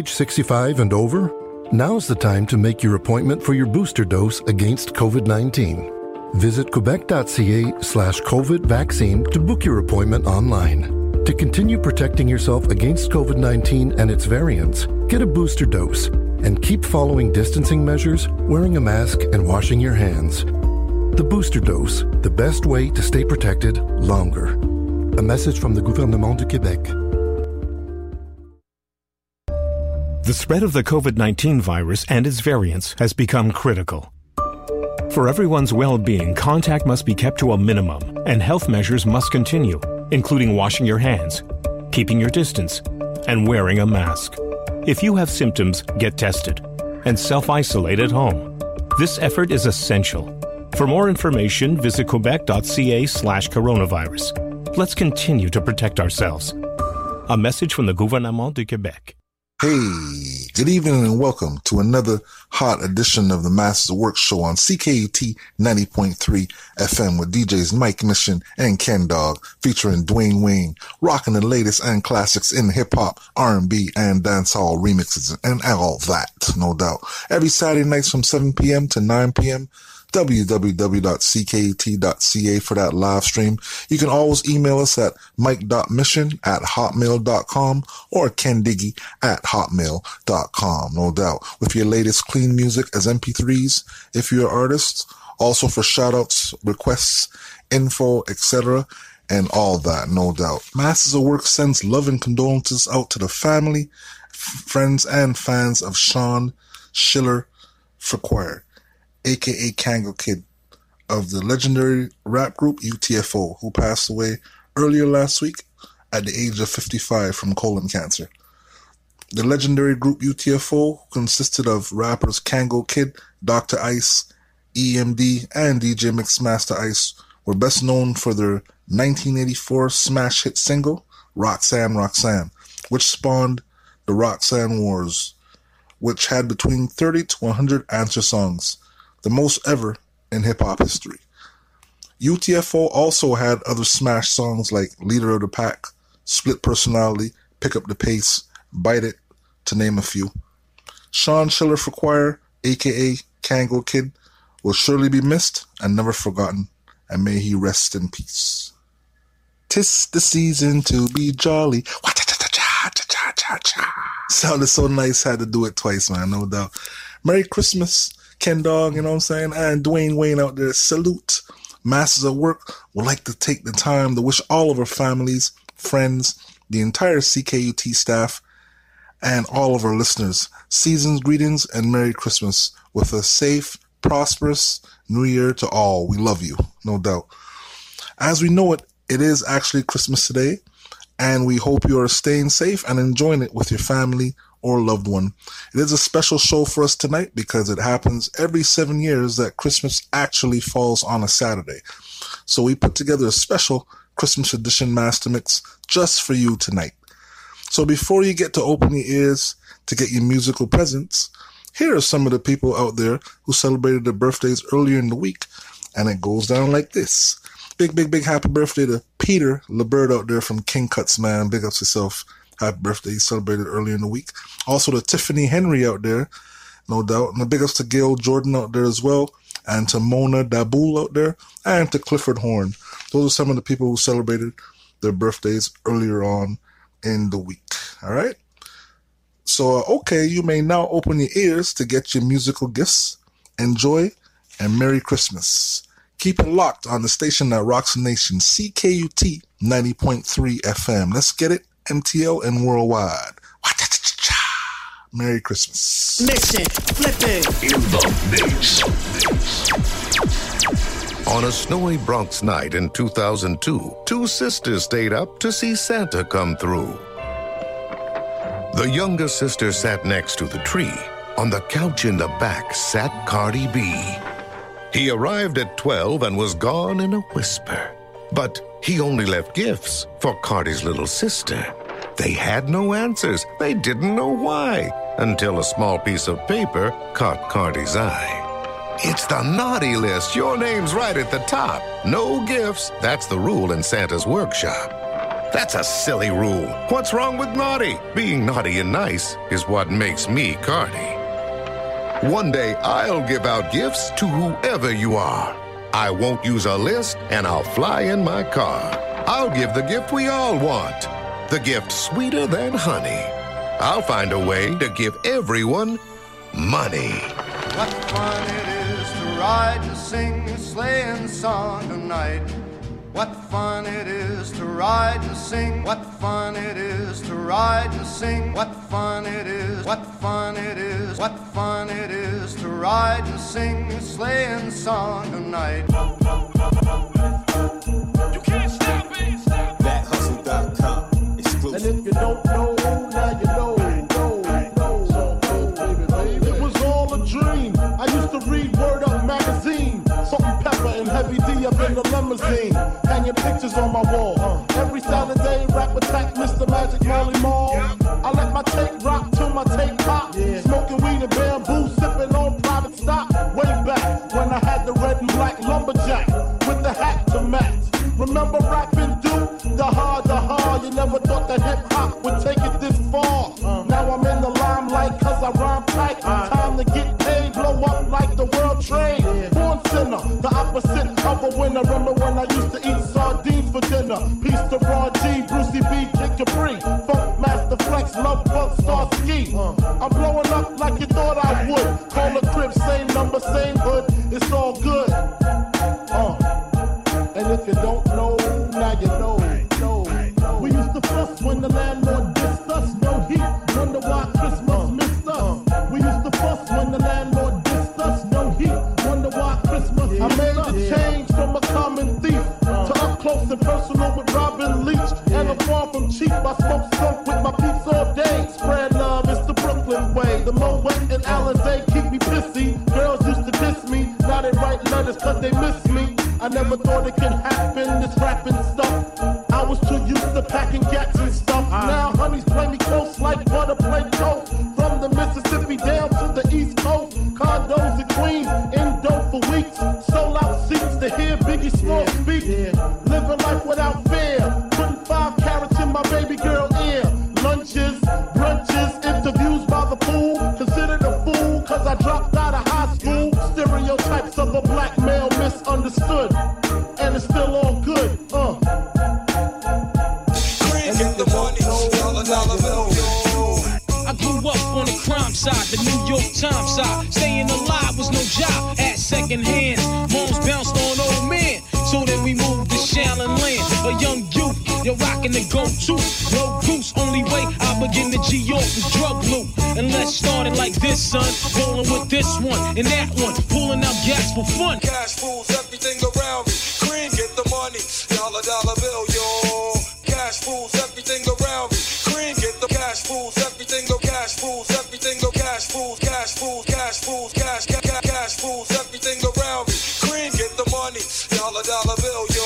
age 65 and over? Now's the time to make your appointment for your booster dose against COVID-19. Visit quebec.ca/COVID vaccine to book your appointment online. To continue protecting yourself against COVID-19 and its variants, get a booster dose and keep following distancing measures, wearing a mask, and washing your hands. The booster dose, the best way to stay protected longer. A message from the Gouvernement du Québec. The spread of the COVID-19 virus and its variants has become critical. For everyone's well-being, contact must be kept to a minimum, and health measures must continue, including washing your hands, keeping your distance, and wearing a mask. If you have symptoms, get tested and self-isolate at home. This effort is essential. For more information, visit quebec.ca/coronavirus. Let's continue to protect ourselves. A message from the Gouvernement du Québec. Hey, good evening and welcome to another hot edition of the Masters of Work show on CKUT 90.3 FM with DJs Mike Mission and Ken Dog, featuring Dwayne Wayne, rocking the latest and classics in hip-hop, R&B, and dancehall remixes and all that, no doubt. Every Saturday nights from 7 p.m. to 9 p.m., www.ckut.ca for that live stream. You can always email us at mike.mission@hotmail.com or kendiggy@hotmail.com, no doubt, with your latest clean music as MP3s if you're an artist, also for shout-outs, requests, info, etc., and all that, no doubt. Masters of Work sends love and condolences out to the family, friends, and fans of Sean Schiller Frequire, a.k.a. Kango Kid, of the legendary rap group UTFO, who passed away earlier last week at the age of 55 from colon cancer. The legendary group UTFO consisted of rappers Kango Kid, Dr. Ice, EMD, and DJ Mixmaster Ice, were best known for their 1984 smash hit single, Roxanne, Roxanne, which spawned the Roxanne Wars, which had between 30 to 100 answer songs, the most ever in hip-hop history. UTFO also had other smash songs like Leader of the Pack, Split Personality, Pick Up the Pace, Bite It, to name a few. Sean Schiller Frequire, a.k.a. Kango Kid, will surely be missed and never forgotten, and may he rest in peace. 'Tis the season to be jolly. Sounded so nice, had to do it twice, man, no doubt. Merry Christmas, Ken Dog, you know what I'm saying? And Dwayne Wayne out there, salute. Masters of Work would like to take the time to wish all of our families, friends, the entire CKUT staff, and all of our listeners season's greetings and Merry Christmas with a safe, prosperous New Year to all. We love you, no doubt. As we know it, it is actually Christmas today, and we hope you are staying safe and enjoying it with your family or loved one. It is a special show for us tonight because it happens every 7 years that Christmas actually falls on a Saturday. So we put together a special Christmas edition master mix just for you tonight. So before you get to open your ears to get your musical presents, here are some of the people out there who celebrated their birthdays earlier in the week, and it goes down like this. Big happy birthday to Peter LeBird out there from King Cuts, man. Big ups yourself. Happy birthday. He celebrated earlier in the week. Also to Tiffany Henry out there, no doubt. And big ups to Gail Jordan out there as well. And to Mona Daboul out there. And to Clifford Horn. Those are some of the people who celebrated their birthdays earlier on in the week. All right? So, okay, you may now open your ears to get your musical gifts. Enjoy and Merry Christmas. Keep it locked on the station that rocks the nation, CKUT 90.3 FM. Let's get it, MTL and worldwide. Merry Christmas. Mission, flipping. In the mix. On a snowy Bronx night in 2002, two sisters stayed up to see Santa come through. The younger sister sat next to the tree. On the couch in the back sat Cardi B. He arrived at 12 and was gone in a whisper. But he only left gifts for Cardi's little sister. They had no answers. They didn't know why, until a small piece of paper caught Cardi's eye. It's the naughty list. Your name's right at the top. No gifts. That's the rule in Santa's workshop. That's a silly rule. What's wrong with naughty? Being naughty and nice is what makes me Cardi. One day I'll give out gifts to whoever you are. I won't use a list and I'll fly in my car. I'll give the gift we all want. The gift sweeter than honey. I'll find a way to give everyone money. What fun it is to ride and sing a sleighing song tonight. What fun it is to ride and sing. What fun it is to ride and sing. What fun it is. What fun it is. What fun it is to ride and sing a sleighing song tonight. You can't stop it. ThatHustle.com exclusive. And if you don't know, now you know. It was all a dream. I used to read Word Up magazine. Salt and pepper and Heavy D up in the limousine. Hanging pictures on my wall. Every Saturday, rap attack, Mr. Magic Marley Marl. I let my tape rock till my tape pop. Smoking weed and bamboo, sipping on private stock. Way back when I had the red and black lumberjack with the hat to match. Remember rapping Duke? The hard. You never thought that hip hop would take it this far. Now I'm in the limelight cause I rhyme tight. Time to get paid, blow up like the world trade. Born sinner, the opposite of a winner. Remember when I used to eat sardines for dinner? Peace to Raw G, Brucey B, Kid Capri, Funk Master Flex, Love Bug, Star Ski. I'm blowing up like you thought I would. Call a crib, same number, same hood. It's all good. And if you don't know, now you know. We used to fuss when the landlord dissed us. No heat, wonder why Christmas missed us. We used to fuss when the landlord dissed us. No heat, wonder why Christmas I made the change from a common thief to up close and personal with Robin Leach. And I'm far from cheap, I smoke skunk with my peeps all day. Spread love, it's the Brooklyn way. The Moet and Alizé keep me pissy. Girls used to diss me, now they write letters cause they miss me. I never thought it could happen, this rapping stuff. I was too used to packing gats and stuff. Now honeys play me close like butter play toast. From the Mississippi down to the East Coast. Condos in Queens, indo for weeks. Sold out seats to hear Biggie Small speak. Living life without fear. Putting 5 carats in my baby girl ear. Lunches, brunches, interviews by the pool. Considered a fool cause I dropped out of high school. Stereotypes of a black male misunderstood. And it's still all good, I grew up on the crime side, the New York Times side. Staying alive was no job at second hands. Moms bounced on old men, so then we moved to Shaolin Land. A young youth, you're rocking the go-to. No goose, only way I begin to G-York was drug loot. And let's start it like this, son. Rolling with this one and that one, pulling out gas for fun. Cash rules everything around me. Green, get the money. Dollar bill, yo. Cash rules everything around me. Green, get the cash rules everything. Go cash rules everything. Go cash rules, cash rules, cash rules, cash rules everything around me. Green, get the money. Dollar bill, yo.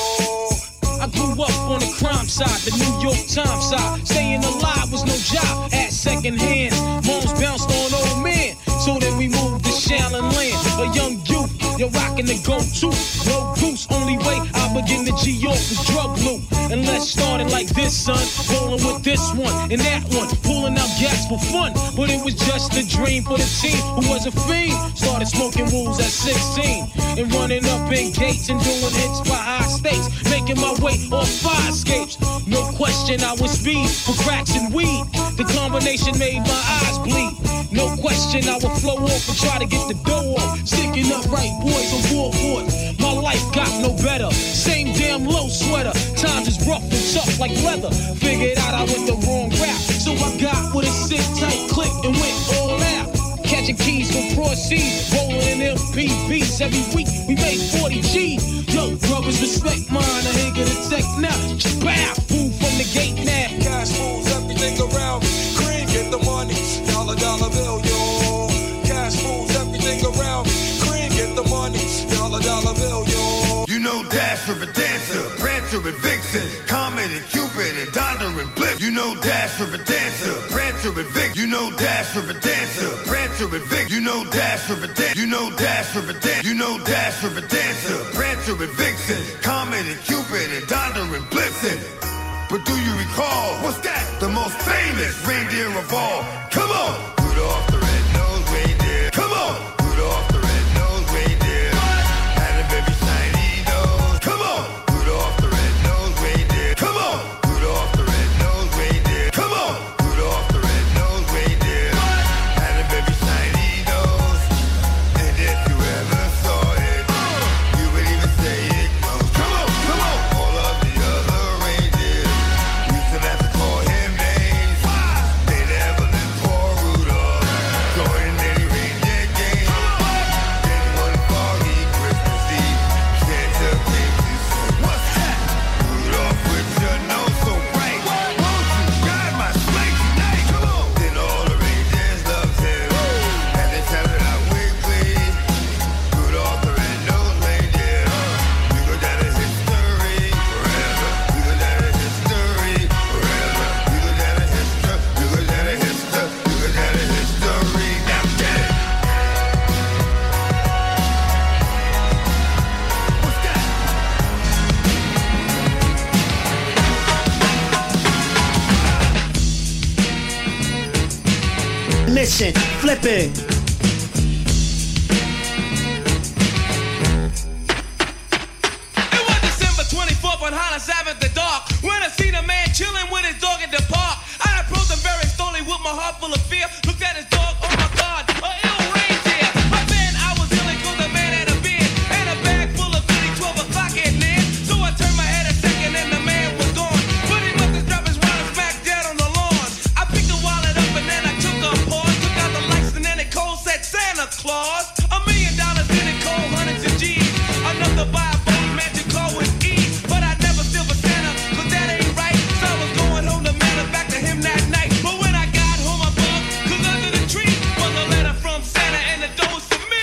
I grew up on the crime side, the New York Times side. Staying alive was no job at second hands. Moms bounced on old men, so then we moved to Shaolin Land. A young youth, you're rocking the go-to. No goose, only way I begin to G-York was drug loot. And let's start it like this, son. Rolling with this one and that one, pulling out gas for fun. But it was just a dream for the team who was a fiend. Started smoking wools at 16 and running up in gates and doing hits by high stakes. Making my way off fire escapes. No question I was speed for cracks and weed. The combination made my eyes bleed. No question I would flow off and try to get the dough off. Sticking up right boys on board. My life got no better. Same damn low sweater. Times is rough and tough like leather. Figured out I went the wrong rap, so I got with a sit tight click and went all out. Catching keys for proceed, rolling in MPVs every week. We made 40 G's. Yo, brothers, respect mine. I ain't gonna take now. Bow, fool from the gate now. Cash rules everything around me. Green, get the money. Dollar bill, yo. Cash rules everything around me. Green, get the money. Dollar bill, yo. You know Dasher and Dancer, Prancer and Vixen, Comet and Cupid and Donner and Blip. You know Dasher and Dancer, Prancer and Vixen. You know Dasher and Dancer, Prancer and Vixen. You know Dasher and Dancer. You know Dasher and Dancer. You know Dasher and Dancer, Prancer and Vixen, Comet and Cupid and Donner and Blitzen. But do you recall, what's that? The most famous reindeer of all. Come on! Rudolph the red-nosed reindeer. Come on! Rudolph the red-nosed reindeer. Had a very shiny nose. Come on! Rudolph the red-nosed reindeer. Come on! Rudolph the red-nosed reindeer. Come on! Rudolph the red-nosed reindeer. Had a very shiny nose. And if you ever saw it, you would even say it knows. Come on! Come on! All of the other reindeers used to have to call him names. They never let poor Rudolph join any reindeer game. Then one foggy Christmas Eve, Santa came to say, what's that? Rudolph with your nose so bright. Won't you guide my sleigh tonight? Come on! Then all the reindeers loved him, and they shouted out quickly, Rudolph the red-nosed reindeer. You go down in history forever. You go down in history forever. You go down in history. You go down in history. You go down in history. Now get it. What's that? Listen, flip it. It was December 24th on Hollis Ave at the dark when I seen a man chilling with his dog at the park. I approached him very slowly with my heart full of fear. Looked at his dog, oh my God, a ill reindeer. But then I was yelling 'cause the man had a beard and a bag full of goodies. 12 o'clock at near. So I turned my head a second and the man was gone. But he must have dropped his wallet smack dead on the lawn. I picked the wallet up and then I took a pause. Took out the lights and then it cold said Santa Claus. $1 million in it cold, hundreds of G's. Enough to buy a boat, magic car with ease. But I never steal for Santa, 'cause that ain't right. So I was going home to mail it back to him that night. But when I got home above, 'cause under the tree was a letter from Santa and the door was for me.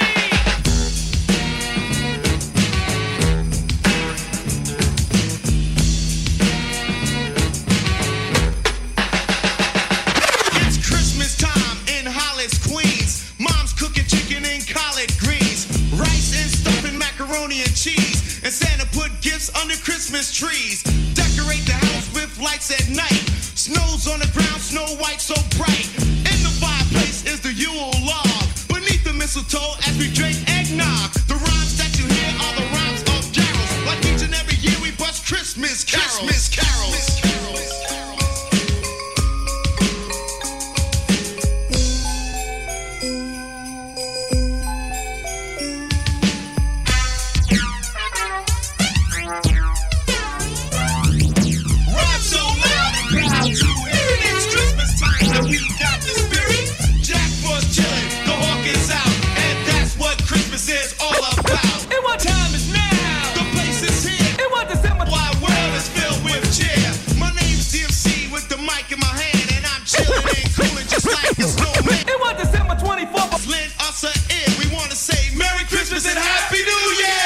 It's Christmas time in Hollis, Queens. Mom's cooking chicken and collard greens, rice and stuffing macaroni and cheese. And Santa put gifts under Christmas trees. Decorate the house with lights at night. Snow's on the ground, snow white so bright. In the fireplace is the Yule log. Beneath the mistletoe as we drink eggnog. The rhymes that you hear are the rhymes of carols. Like each and every year we bust Christmas carols. Christmas carols. Rhyme so loud and proud to hear it. It's Christmas time and we got the spirit. Jack Frost chillin', the hawk is out, and that's what Christmas is all about. And what time is now? The place is here. And what December? Why world is filled with cheer. My name's DMC with the mic in my hand, and I'm chillin' and coolin' just like a snowman. And what December 24th? Lend us an ear. We wanna say Merry Christmas and Happy New Year.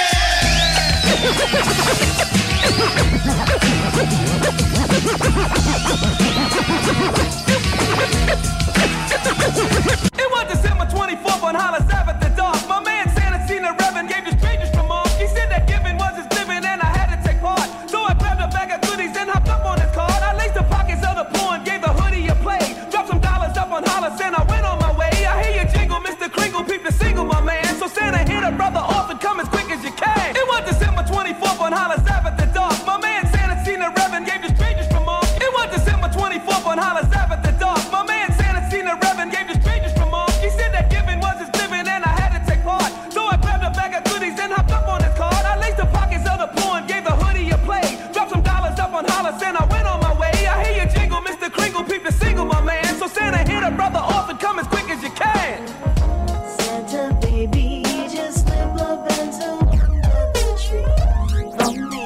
It was December 24th on Hollis Ave at the dark. My man Santa seen the Reverend, gave the strangers from off. He said that giving was his living and I had to take part. So I grabbed a bag of goodies and hopped up on his card. I laced the pockets of the poor and gave the hoodie a play. Dropped some dollars up on Hollis and I went on my way. I hear you jingle, Mr. Kringle, peep the single, my man. So Santa hit a brother off and come as quick as you can. It was December 24th on Hollis Ave at the dark. My man Santa seen the Reverend, gave the strangers from off. It was December 24th on Hollis Ave at the dark. My man Santa seen the Reverend, gave the strangers from off. He said that giving was his living and I had to take part. So I grabbed a bag of goodies and hopped up on his card. I laced the pockets of the poor and gave the hoodie a play. Dropped some dollars up on Hollis and I went on my way. I hear you jingle, Mr. Kringle, peep the single, my man. So Santa hit a brother off and come as quick as you can. Santa baby, just slip up into the tree from me.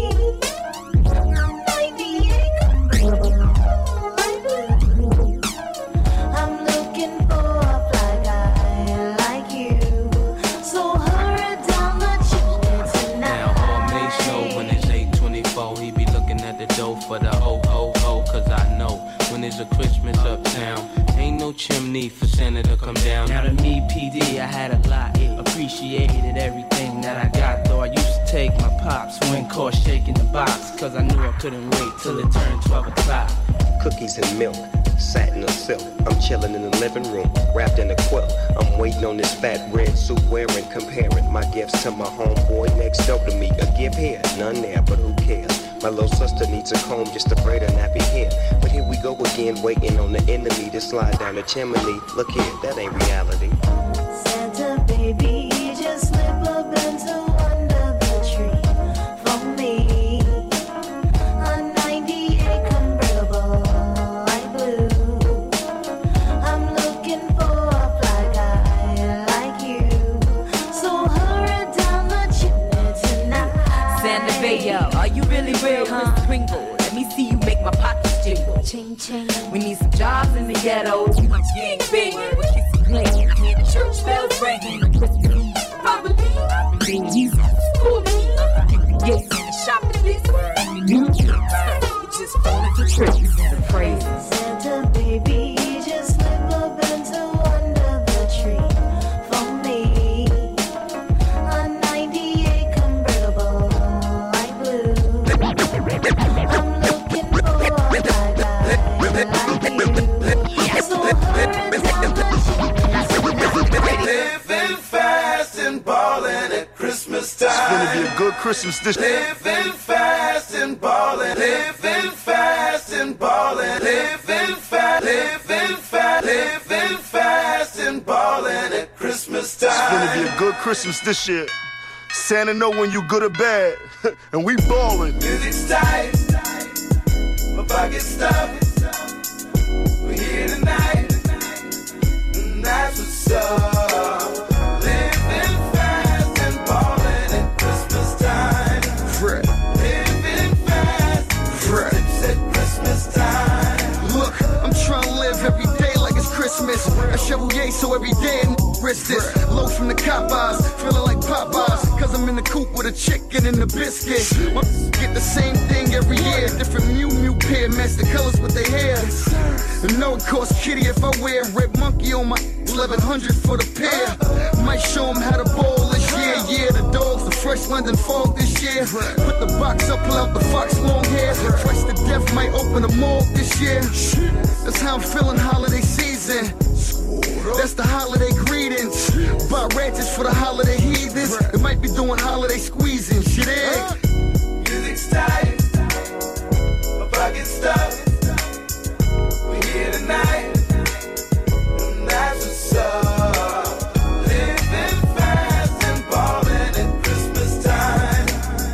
I'm looking for a fly guy like you, so hurry down the chimney tonight. Now all Mace know when it's 8:24, he be looking at the dough for the ho-ho-ho. 'Cause I know when there's a Christmas uptown, ain't no chimney for Santa to come down. Now to me, PD, I had a lot. Appreciated everything that I got, though I used to take my pops when caught shaking the box, cause I knew I couldn't wait till it turned 12 o'clock. Cookies and milk, satin or silk. I'm chilling in the living room, wrapped in a quilt. I'm waiting on this fat red suit wearing, comparing my gifts to my homeboy next door to me. A gift here, none there, but who cares? My little sister needs a comb just to braid her nappy hair. But here we go again, waiting on the enemy to slide down the chimney. Look here, that ain't reality. Santa baby, just slip up into under the tree for me. A 98 convertible, light blue. I'm looking for a fly guy like you. So hurry down the chimney tonight. Santa Bayo, are you really real, Mr. Pringle? Let me see you make my pockets jingle. Ching ching. We need some jobs in the ghetto. Gang banging, with kissy playing, hear the church bells ringing. Probably you school me. Yes, in the shopping list. You just wanted to trick you and the praises. Santa baby, just slip up into under the tree for me. A 98 convertible, light blue. I'm looking for a fly guy like you. So hurry down the chimney. Living fast and ballin' at Christmas time. It's gonna be a good Christmas this year. Living fast and ballin', living fast and ballin', living fast, living fast, living fast and ballin' at Christmas time. It's gonna be a good Christmas this year. Santa know when you good or bad, and we ballin'. Music's tight, my pocket's stuffed. We're here tonight, and that's what's up. Living fast and ballin' at Christmas time. Fred. Living fast, it's at Christmas time. Look, I'm trying to live every day like it's Christmas. A Chevrolet, so every day and risk this. Low from the cop eyes, feeling like Popeyes. Cause I'm in the coop with a chicken and a biscuit. My get the same thing every year. Different Mew Mew pair, match the colors with their hair. And no, it costs kitty if I wear red monkey on my 1100 for the pair. Might show them how to bowl this year. Yeah, the dogs, the fresh London fog this year. Put the box up, pull out the fox long hair. Fresh to death, might open the morgue this year. That's how I'm feeling holiday season. That's the holiday greetings. Buy ranches for the holiday heathens. They might be doing holiday squeezing. Shit, Music's tight, my pocket's stuffed. We're here tonight, and that's what's up. Living fast and ballin' at Christmas time.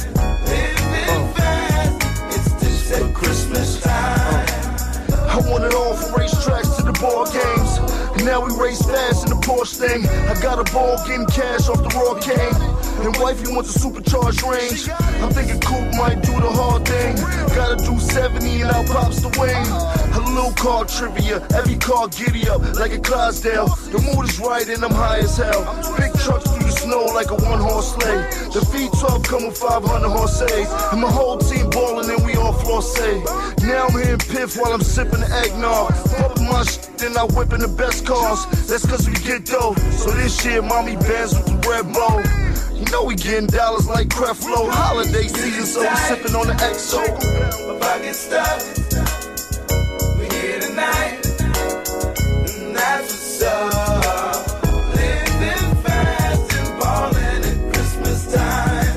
Living fast, it's just at Christmas time. I want it all from racetracks to the ball games. And now we race fast in the Porsche thing. I got a ball getting cash off the raw cane. And wifey wants a supercharged range. I'm thinking Coupe might do the hard thing. Gotta do 70 and out pops the wing. A little car trivia, every car giddy up like a Clydesdale. The mood is right and I'm high as hell. Big trucks through the snow like a one-horse sleigh. The V12 come with 500 horses. And my whole team ballin' and we all flossé. Now I'm hitting piff while I'm sipping the eggnog. Pumping my shit, then I whipping the best cars. That's cause we get dough. So this year, mommy bands with the red bow. You know we getting dollars like Creflo. Holiday season, so we sipping on the XO. My pocket's stuffed. We're here tonight, and that's what's up. Living fast and ballin' at Christmas time.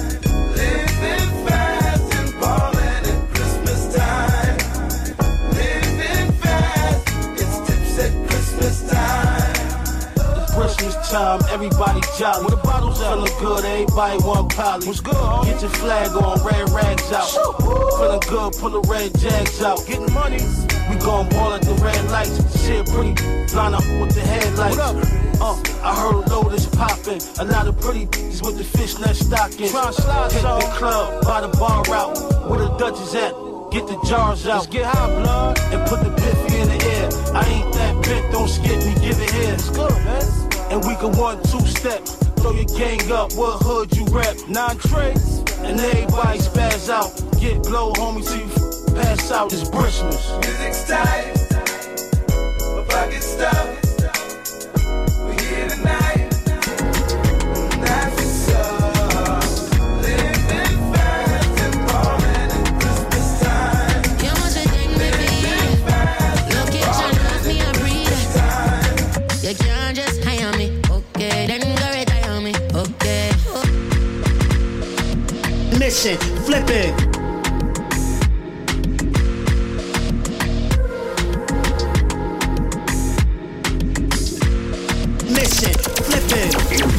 Living fast and ballin' at Christmas time. Living fast, it's tips at Christmas time. Christmas time, everybody jolly. When the bottles feeling good, everybody want poly. What's good, huh? Get your flag on, red rags out. Feeling good, pull the red jags out. Getting money, we gon' ball at the red lights. Shit pretty, blind up with the headlights. I heard a load is poppin'. A lot of pretty bitches with the fishnet stockings. Hit the club, by the bar out. Where the Dutch is at, get the jars out. Let's get high, blood, and put the biffy in the air. I ain't that bit, don't skip me, give it here. It's good, man. And we can 1-2 step. Throw your gang up, what hood you rep? 9 trays, and everybody spaz out. Get blow, homie, till you pass out. It's Christmas. Music's tight, my pocket's stuffed. We're here tonight, and that's what's up. Living fast. Mission, flipping. Mission, flipping.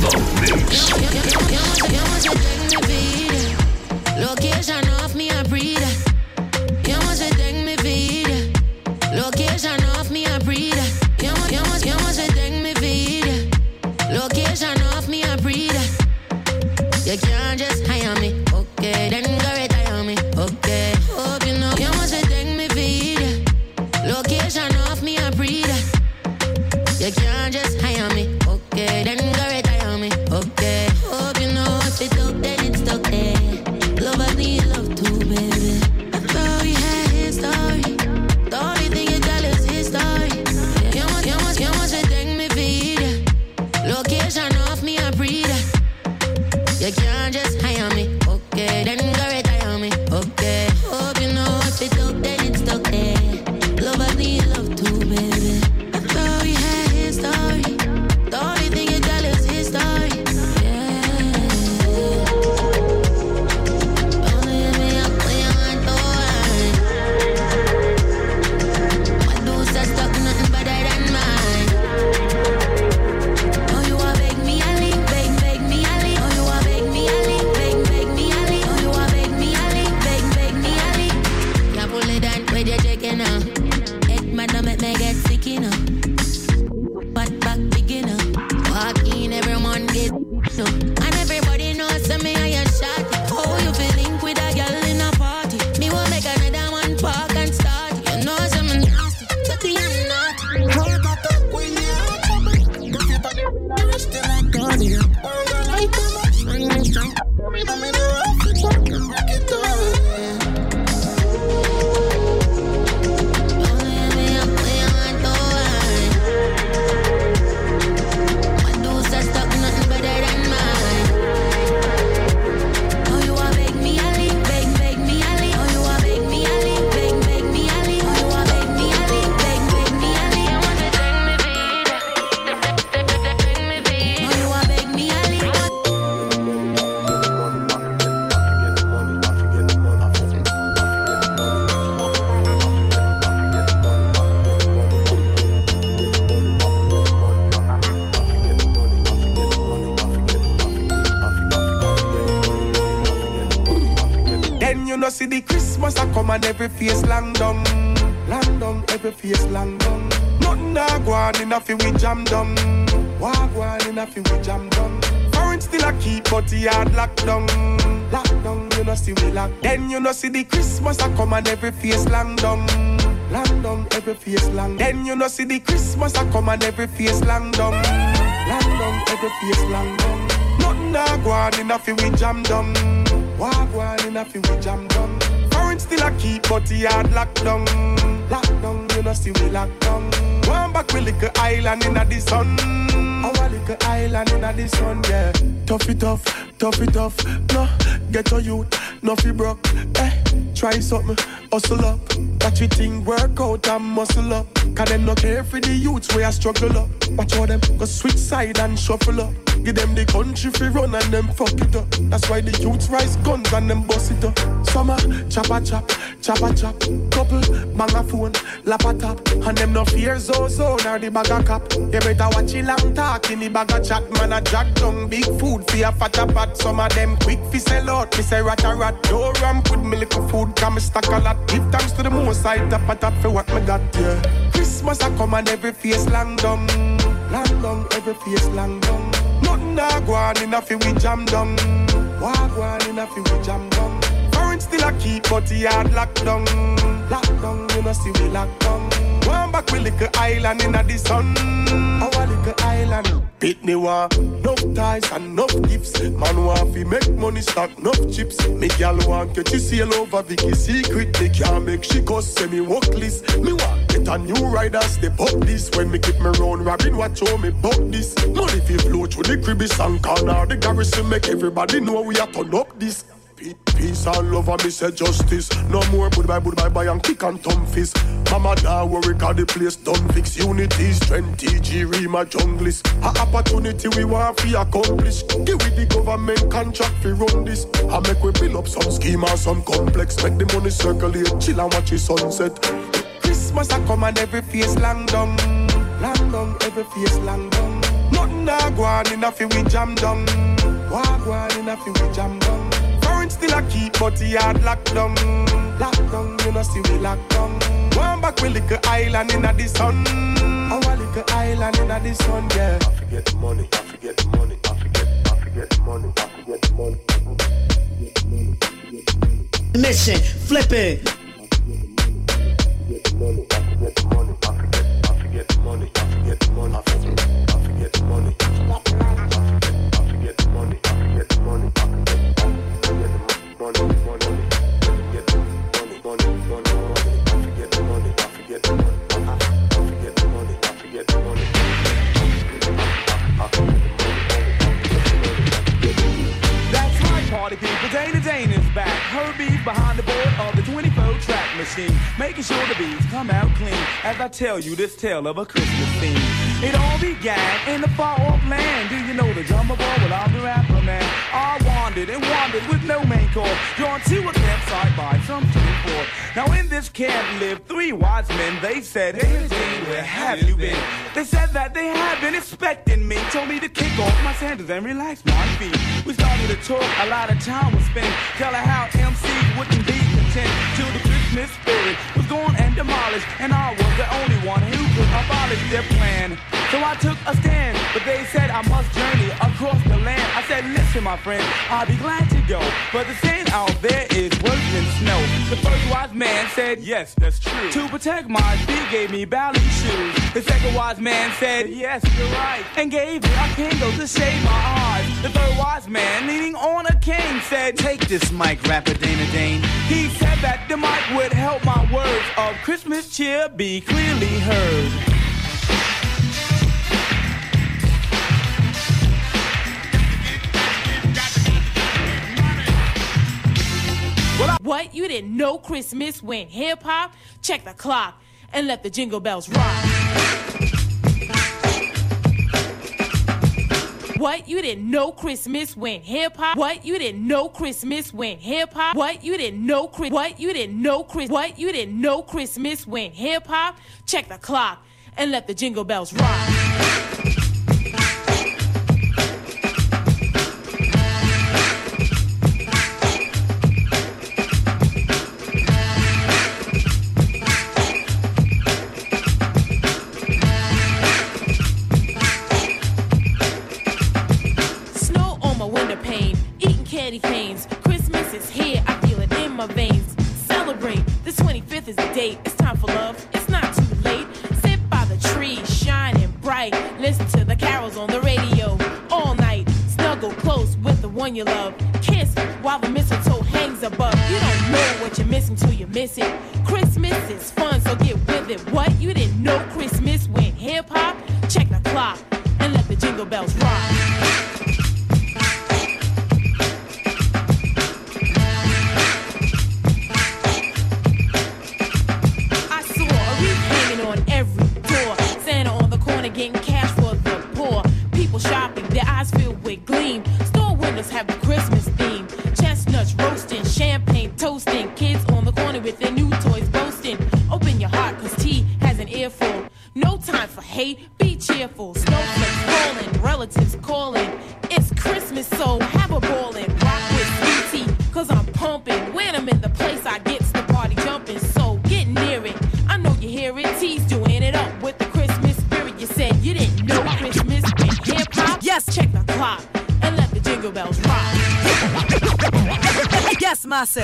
Location off me a breeder. You must take me feed. Location off me a breeder. You must take me feed. Location off me a breeder. You can't just hire me, okay? Then go retire me, okay? Hope you know. You must take me feed. Location off me a breeder. You can't just hire me, okay? Then go retire me, okay? Hope you know if it's stuck, then it's stuck there. Love I need love too, baby. I thought we had history. The only thing you tell is history. You must take me feed. Location off me a breeder. You can't just hire me, okay? Then go retire me, okay? Hope you know if it's stuck, then it's stuck there. Love I need love too, baby. I thought we had history. The only thing you tell is history. And everybody knows me I a shot. Oh, you feeling with a girl in a party? Me will make another one park and start. You know something nasty, dirty and naughty. Hold up when you're coming. If you body I'm still like Donnie. Oh, girl, I too much. Bring me strong. I'm in the rough. It's like a break it down. See the Christmas I come and every face long down, every face long down. Nothing that go on in a fi we jam down. What go on in a fi we jam down. Foreign still a keep but the yard locked down. You know see we lock. Then you know see the Christmas I come and every face long down, every face long. Then you know see the Christmas I come and every face long down, every face long down. Nothing that go on in a fi we jam down. What go on in a fi we jam down. Foreign still a keep but the yard locked down, you know see we locked down. One back we little island in the sun. Our little island in the sun, yeah. Tough it off, no. Get your youth, no fi broke, Try something, hustle up. Watch your thing work out and muscle up. Cause them no care for the youths where I struggle up. Watch how them go switch side and shuffle up. Give them the country fi run and them fuck it up. That's why the youths rise guns and them bust it up. Summer, chopper chop. Couple, bang a phone, lap a tap. And them no fear zone or the bag a cap. You better watch it long talk in the bag a chat. Man a jack down big food fi a fat a pat. Some of them quick fi sell out. Me say rat a rat. Don't ramp with me little food. Can me stack a lot. Give thanks to the most side tap a tap for what me got, yeah. Christmas I come and every face long down, every face long down. Nothing that go on in a fi we jam down. What go on in a fi we jam down. Foreign still a keep but the yard locked down, you know see we locked down. One back we little island in the sun. Our little island. Pitney want enough ties and enough gifts. Man want fi make money stack enough chips. Me gal want catch you sail over Vicky Secret. Me can't make she go semi walk list. Me want get a new rider step up this. When me keep me round Robin watch how me buck this. Money fi flow through the cribby sand corner. The garrison make everybody know we a turn up this. Peace and love and me say justice. No more goodbye and kick and thumb fist. Mama da worry cause the place done fix. Unity, strength, TG, Rima, junglist. A opportunity we want to accomplish. Give with the government contract fi run this. I make we build up some scheme and some complex. Make the money circulate, chill and watch the sunset. Christmas a come and every face long down. Long down, every face long down. Nothing da go on in a fi we jam down. What go on in a fi we jam down. Foreign still a keep but the yard locked down. Locked down, you know see we locked down. One back we little island in the sun. Our little island in the sun, yeah. I forget the money, I forget the money, I forget the money, I forget the money. Mission, flip it. I forget the money, I forget the money, I forget the money, I forget the money, I forget the money, I forget the money, I forget the money, That's right, party people. Dana Dane is back. Herbie's behind the board of the 24-track machine, making sure the beats come out clean as I tell you this tale of a Christmas theme. It all began in the far-off land. Do you know the drummer boy? Well, I'm the rapper, man. I wandered and wandered with no main cause, drawn to a campsite by some transport. Now in this camp lived three wise men. They said, hey, Dane, where have you been? They said that they had been expecting me. Told me to kick off my sandals and relax my feet. We started to talk, a lot of time was spent, telling how MCs wouldn't be content till the Christmas spirit was gone and demolished, and I was the only one who could abolish their plan. So I took a stand, but they said I must journey across the land. I said, listen, my friend, I'll be glad to go, but the saying out there is worse than snow. The first wise man said, yes, that's true. To protect my feet, gave me ballet shoes. The second wise man said, yes, you're right, and gave me a candle to shade my eyes. The third wise man, leaning on a cane, said, take this mic, rapper Dana Dane. He said that the mic would help my words of Christmas cheer be clearly heard. What? You didn't know Christmas went hip-hop? Check the clock and let the jingle bells rock. What? You didn't know Christmas went hip-hop? What? You didn't know Christmas went hip-hop? What? You didn't know What? You didn't know What? You didn't know Christmas went hip-hop? Check the clock and let the jingle bells rock. Canes. Christmas is here, I feel it in my veins. Celebrate, the 25th is the date. It's time for love, it's not too late. Sit by the tree, shining bright. Listen to the carols on the radio all night. Snuggle close with the one you love. Kiss while the mistletoe hangs above. You don't know what you're missing till you miss it. Christmas is fun, so get with it. What? You didn't know Christmas went hip-hop? Check the clock and let the jingle bells rock. Getting cash for the poor. People shopping, their eyes filled with gleam. Store windows have the Christmas theme. Chestnuts roasting, champagne toasting. Kids on the corner with their new toys boasting. Open your heart, cause tea has an earful. No time for hate, be cheerful. Snowflakes falling, relatives calling. It's Christmas, so have a ballin'. Rock with sweet tea, cause I'm pumping. When I'm in the place, I get the party jumping. So get near it, I know you hear it. T's doing it up with the Christmas spirit. You said you didn't know Christmas went hip-hop? Yes, check the clock and let the jingle bells rock. Yes, Master.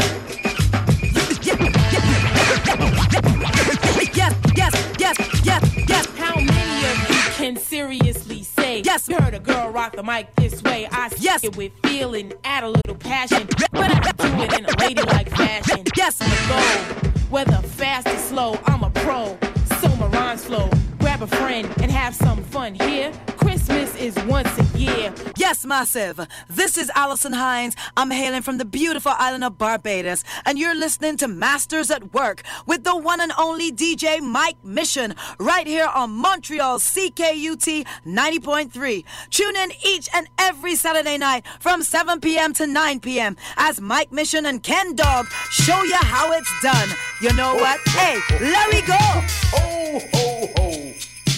Yes. How many of you can seriously say, yes, you heard a girl rock the mic this way? I yes it with feeling, add a little passion, but I can do it in a ladylike fashion. Yes, I'm a goal. Whether fast or slow, I'm a pro. So my rhymes flow. Grab a friend and have some fun here. Christmas is once a year. Yes, Massive. This is Allison Hines. I'm hailing from the beautiful island of Barbados, and you're listening to Masters at Work with the one and only DJ Mike Mission right here on Montreal CKUT 90.3. Tune in each and every Saturday night from 7 p.m. to 9 p.m. as Mike Mission and Ken Dog show you how it's done. You know what? Hey, let me go. Ho, ho, ho.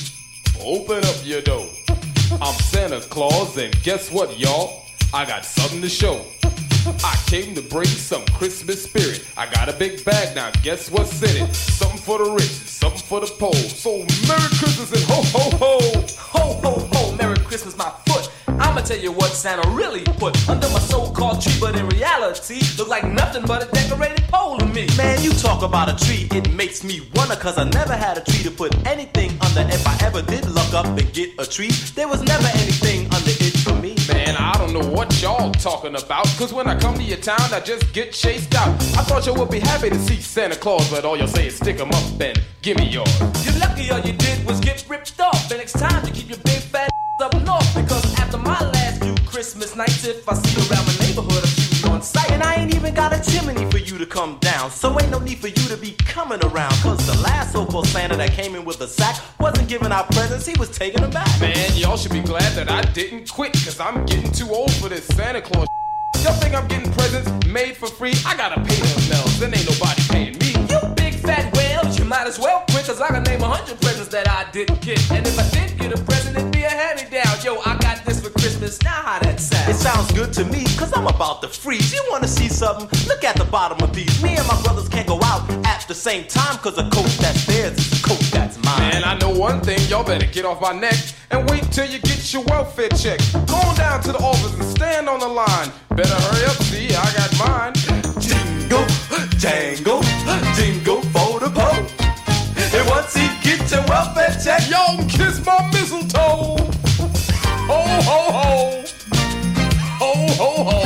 Open up your door. I'm Santa Claus, and guess what, y'all? I got something to show. I came to bring some Christmas spirit. I got a big bag, now guess what's in it? Something for the rich, something for the poor. So Merry Christmas and ho, ho, ho. Ho, ho, ho, Merry Christmas, my foot. I'ma tell you what Santa really put under my so-called tree, but in reality, look like nothing but a decorated pole to me. Man, you talk about a tree, it makes me wonder, cause I never had a tree to put anything under. If I ever did look up and get a tree, there was never anything under it for me. Man, I don't know what y'all talking about, cause when I come to your town, I just get chased out. I thought you would be happy to see Santa Claus, but all you'll say is stick 'em up and give me yours. You're lucky all you did was get ripped off. The next time you keep your big fat up north, because after my last few Christmas nights, if I see you around my neighborhood, I'm shooting on sight. And I ain't even got a chimney for you to come down, so ain't no need for you to be coming around, cause the last so-called Santa that came in with a sack wasn't giving out presents, he was taking them back. Man, y'all should be glad that I didn't quit, cause I'm getting too old for this Santa Claus. Y'all think I'm getting presents made for free? I gotta pay them bells, then ain't nobody paying me. You big fat whale, you might as well quit, cause I can name 100 presents that I didn't get. And if I did get a present, it'd be a hand-me-down. Yo, I got this for Christmas, now how that sound? It sounds good to me, cause I'm about to freeze. You wanna see something? Look at the bottom of these. Me and my brothers can't go out at the same time, cause a coat that's theirs is a coat that's mine. Man, I know one thing, y'all better get off my neck and wait till you get your welfare check. Go on down to the office and stand on the line. Better hurry up, see, I got mine. Jingle, jangle, jingle for the pole. And once he gets your welfare check, y'all can kiss my mistletoe. Ho, ho, ho. Ho, ho, ho.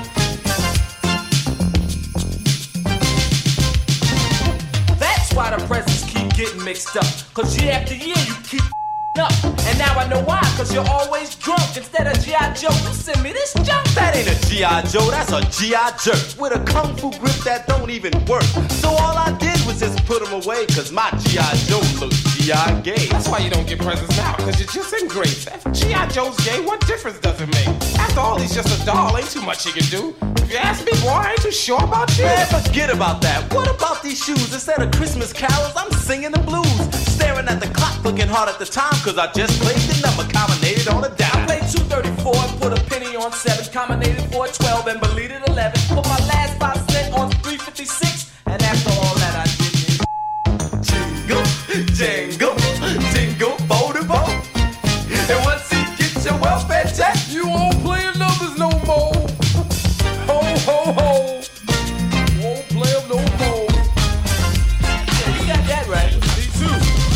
That's why the presents keep getting mixed up, cause year after year you keep up. And now I know why, cause you're always drunk. Instead of G.I. Joe, you send me this junk. That ain't a G.I. Joe, that's a G.I. jerk with a kung fu grip that don't even work. So all I did was just put him away, cause my G.I. Joe looks G.I. gay. That's why you don't get presents now, cause you're just in grace. If G.I. Joe's gay, what difference does it make? After all, he's just a doll, ain't too much he can do. If you ask me, boy, I ain't too sure about you. Man, forget about that. What about these shoes? Instead of Christmas carols, I'm singing the blues. Staring at the clock, looking hard at the time, cause I just played the number, combinated on a dime. I played 234 and put a penny on 7, combinated for 12 and believed 11. Put my last 5 cents on 356, and after all that I did is jingle, jangle, jingle for the ball. And once he gets your welfare check, you won't play numbers no more. Ho, ho, ho. Won't play them no more. Yeah, you got that right. Me too.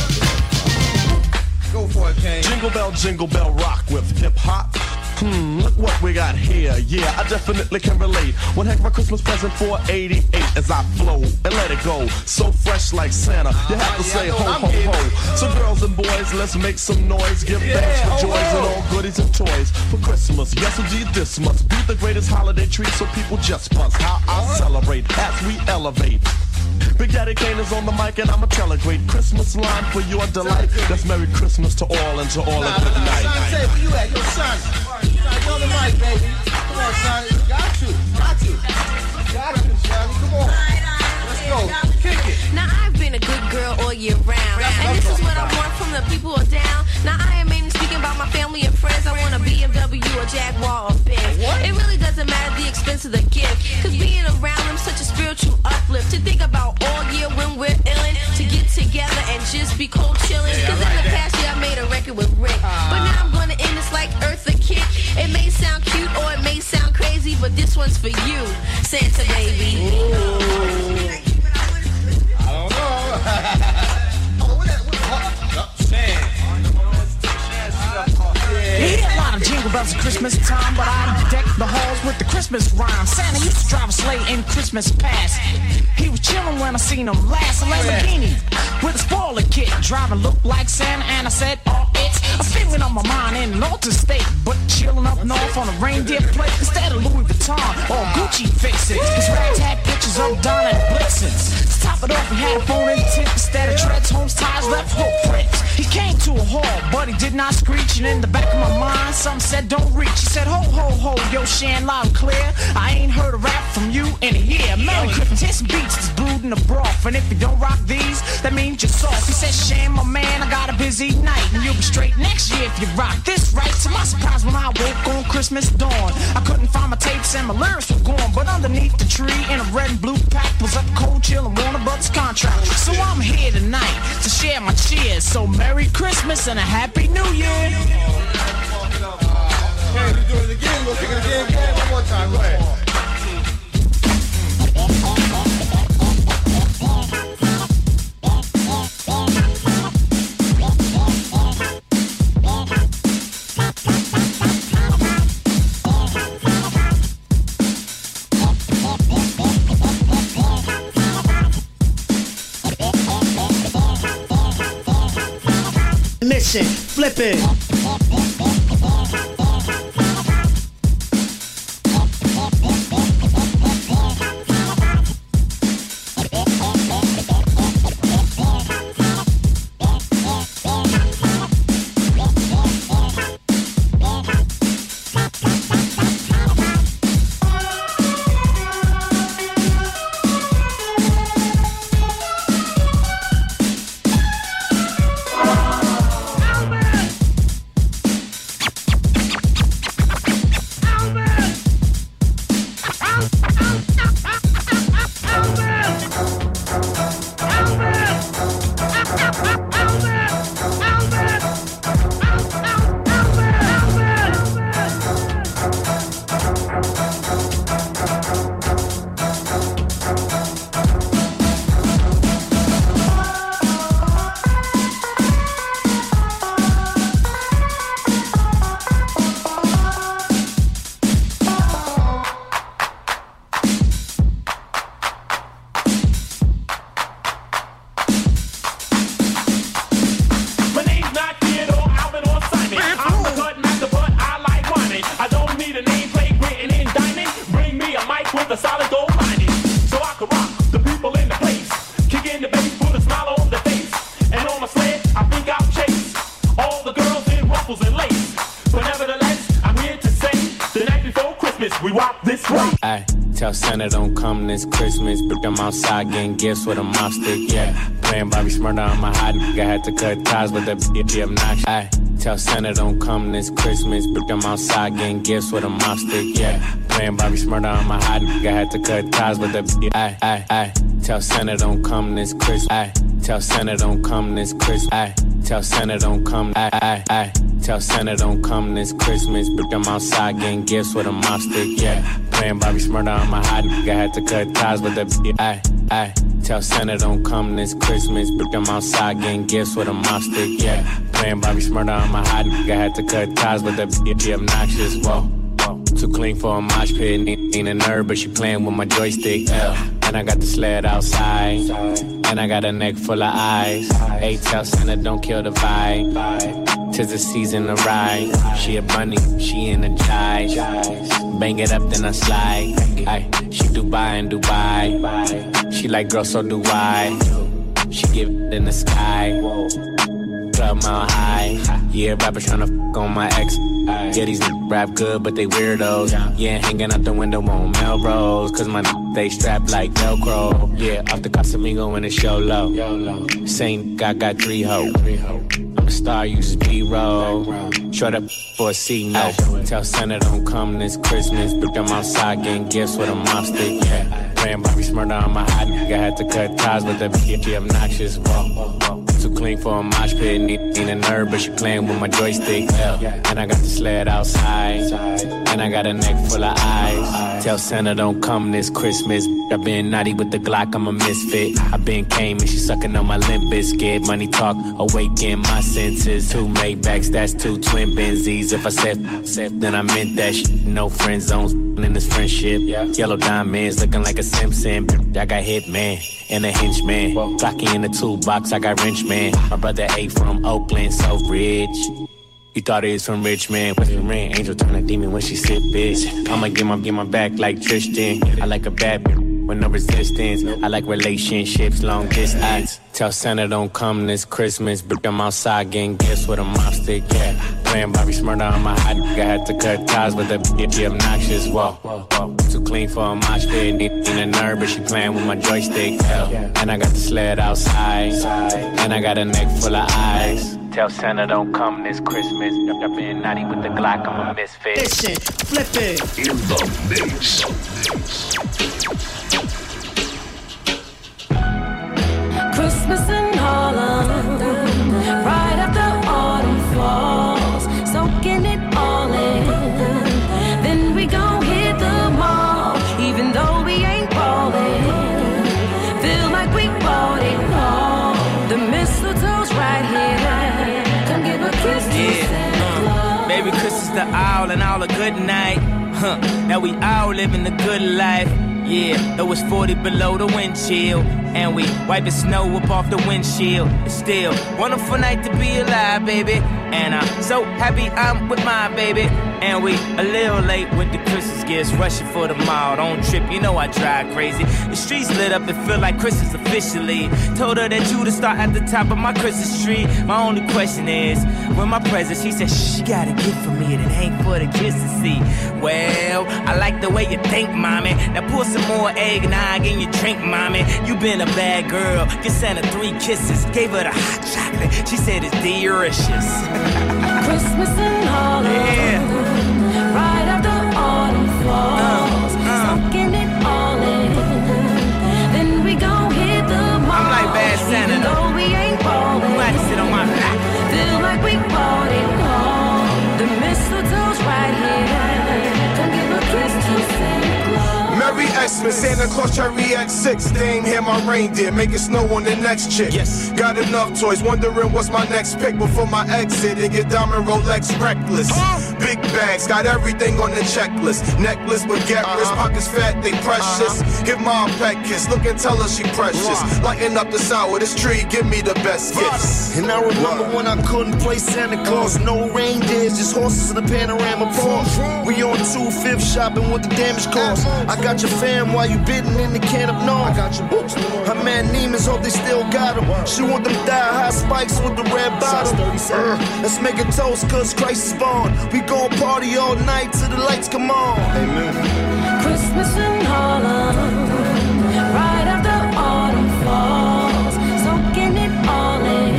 Go for it, Kane. Jingle bell rock with hip hop. Look what we got here. Yeah, I definitely can relate. One heck of a Christmas present for 88 as I flow and let it go. So fresh like Santa, you have to say ho, ho, ho. So girls and boys, let's make some noise. Give thanks for joys and all goodies and toys for Christmas. Yes, indeed, this must be the greatest holiday treat, so people just bust how I celebrate as we elevate. Big Daddy Kane is on the mic and I'ma tell a great Christmas line for your delight. That's Merry Christmas to all and to all a good night. Son, say where you at? Yo, son, you're on the mic, baby. Come on, son. Got to, son. Come on. Let's go. Kick it. Now I've been a good girl all year round, and this is what I want from the people who are down. Now I am mainly speaking about my family and friends. I want a BMW or Jaguar or Benz. It really doesn't matter the expense of the gift, cause being around them such a spiritual uplift. To think about all year when we're illin', to get together and just be cold chillin'. Cause in the past year I made a record with Rick, but now I'm gonna end this like Eartha Kitt. It may sound cute or it may sound crazy, but this one's for you, Santa baby. I don't You hear a lot of jingle bells at Christmas time, but I deck the halls with the Christmas rhyme. Santa used to drive a sleigh in Christmas past. He was chillin' when I seen him last. A Lamborghini with a spoiler kit. Driving looked like Santa, and I said, oh, it's I'm feeling on my mind in an altered state, but chilling up north on a reindeer plate instead of Louis Vuitton or Gucci faces. His rags had pictures of Donna and Blitzen. To top it off, he had a phone in the tip instead of treads, homes, ties, left hook prints. He came to a halt, but he did not screech. And in the back of my mind, some said don't reach. He said, ho, ho, ho, yo, Shan, loud and clear. I ain't heard a rap from you in a year. Merry Christmas, here's some beats that's brewed in the broth. And if you don't rock these, that means you're soft. He said, Shan, my man, I got a busy night. And you'll be straight next year if you rock this right. To my surprise, when I woke on Christmas dawn, I couldn't find my tapes and my lyrics were gone. But underneath the tree in a red and blue pack was a cold chill and Warner Brothers contract. So I'm here tonight to share my cheers. So Merry Christmas and a Happy New Year. Okay, we're doing it again. We'll take it again. One more time. Go ahead. Mission, flip it. Tell Santa don't come this Christmas, but I'm outside getting gifts with a mop stick, yeah. Playing Bobby Smurda on my hot nigga, had to cut ties with that bitch, obnoxious. Ay, tell Santa don't come this Christmas, but I'm outside getting gifts with a mop stick, yeah. Playing Bobby Smurda on my hot nigga, had to cut ties with that bitch. Ay, tell Santa don't come this Christmas. Ay, tell Santa don't come this Christmas. Ay, tell Santa don't come. Ay, tell Santa don't come this Christmas, but I'm outside getting gifts with a mop stick, yeah. Playing Bobby Smurda on my hot nigga, had to cut ties with that bitch. Ay, tell Santa don't come this Christmas, but I'm outside getting gifts with a mop stick, yeah. Playing Bobby Smurda on my hot nigga, had to cut ties with that bitch, obnoxious, whoa. Too clean for a mosh pit, ain't a nerd, but she playing with my joystick, And I got the sled outside, and I got a neck full of eyes. Hey, tell Santa don't kill the vibe, 'tis the season to ride. She a bunny, she energized. Bang it up, then I slide. Ay, she Dubai and Dubai. She like, girl, so do I. She give it in the sky. Club Mile High. Yeah, rappers tryna fuck on my ex. Yeah, these niggas rap good, but they weirdos. Yeah, hanging out the window on Melrose, cause my they strapped like Velcro. Yeah, off the Casamigo and the show low. Same guy got 3 hoes. I'm a star, you just B-roll. Short up for a C, no. Tell Santa don't come this Christmas, but I'm outside getting gifts with a mop stick, yeah. Playing Bobby Smurda on my hot nigga, had to cut ties with that bitch, obnoxious, whoa. Too clean for a mosh pit, ain't a nerd, but she playing with my joystick, And I got the sled outside, and I got a neck full of eyes. Tell Santa don't come this Christmas, I been naughty with the Glock, I'm a misfit. I been came and she sucking on my limp biscuit. Money talk, awaken my senses. 2 Maybachs, that's 2 twin Benzies. If I said, then I meant that shit. No friend zones in this friendship. Yellow diamonds looking like a Simpson. I got Hitman and a henchman. Glocky in the toolbox, I got wrenchman. My brother A from Oakland, so rich. You thought it was from Richmond, with some rain. Angel turn a demon when she sit, bitch. I'ma get my back like Tristan. I like a bad bitch with no resistance. I like relationships, long distance. Tell Santa don't come this Christmas, but I'm outside getting gifts with a mop stick, yeah. Playing Bobby Smurda on my hot nigga. Had to cut ties with that bitch, obnoxious. Whoa. Too clean for a mosh pit. Need a nerve, but she playing with my joystick. And I got the sled outside. And I got a neck full of eyes. Tell Santa don't come this Christmas. I've been naughty with the Glock, I'm a misfit. Listen, flip it. In the mix. Christmas in Harlem, right after autumn falls, soaking it all in. Then we gon' hit the mall, even though we ain't ballin'. Feel like we bought it all. The mistletoe's right here. Come give a kiss to Santa Claus. Baby, Christmas the owl and all a good night. Now we all living the good life. Yeah, though it's 40 below the wind chill, and we wiping snow up off the windshield. It's still wonderful night to be alive, baby. And I'm so happy I'm with my baby. And we a little late with the Christmas gifts, rushing for the mall. Don't trip, you know I drive crazy. The streets lit up, it feel like Christmas officially. Told her that you to start at the top of my Christmas tree. My only question is, when my present, she said, shh, you got a gift for me, it ain't for the kids to see. Well, I like the way you think, mommy. Now pour some more eggnog in your drink, mommy. You been a bad girl, get Santa 3 kisses. Gave her the hot chocolate, she said it's delicious. Christmas in Harlem, right after autumn falls, soaking it all in. Then we gon' hit the mall. I'm like bad Santa, even though we ain't ballin'. You had to sit on my lap. Feel like we bought it all. The mistletoe's right here. Come give a kiss to Santa Claus. Merry Xmas, Santa Claus Cherry X6. They ain't hear my reindeer, make it snow on the next chick. Yes. Got enough toys, wondering what's my next pick before my exit and get diamond Rolex reckless. Big bags, got everything on the checklist. Necklace, baguettes, pockets fat, they precious. Give mom a pet kiss, look and tell her she precious. Lighten up the sour, this tree, give me the best gifts. And I remember when I couldn't play Santa Claus, no reindeers, just horses in a panorama Porsche. We on 2/5 shopping with the damage cost. I got your fam while you bidding in the can of North. I got your books. Her man Neiman's hope they still got them. She want them thigh-high spikes with the red bottom. Let's make a toast cause Christ is born. We gon' party all night till the lights come on. Amen. Christmas in Harlem, right after autumn falls, soaking it all in.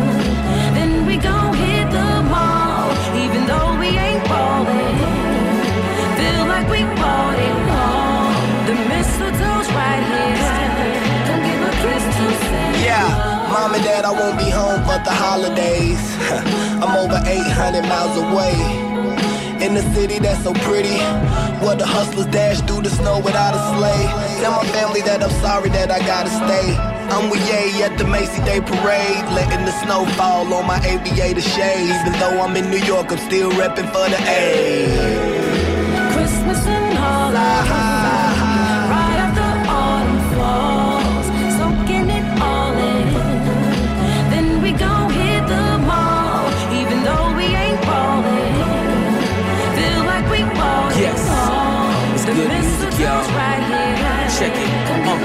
Then we gon' hit the mall, even though we ain't ballin'. Feel like we bought it all. The mistletoe's right here. Come give a kiss to Santa. Yeah, mom and dad, I won't be home for the holidays. I'm over 800 miles away. In the city that's so pretty, where the hustlers dash through the snow without a sleigh. Tell my family that I'm sorry that I gotta stay. I'm with Ye at the Macy Day Parade, letting the snow fall on my aviator shades. Even though I'm in New York, I'm still repping for the A. Christmas in Harlem, right after autumn falls, soaking it all in. Then we gon' hit the mall, even though we ain't ballin'. Feel like we bought it all. It's the good music, y'all. Right here. Check it.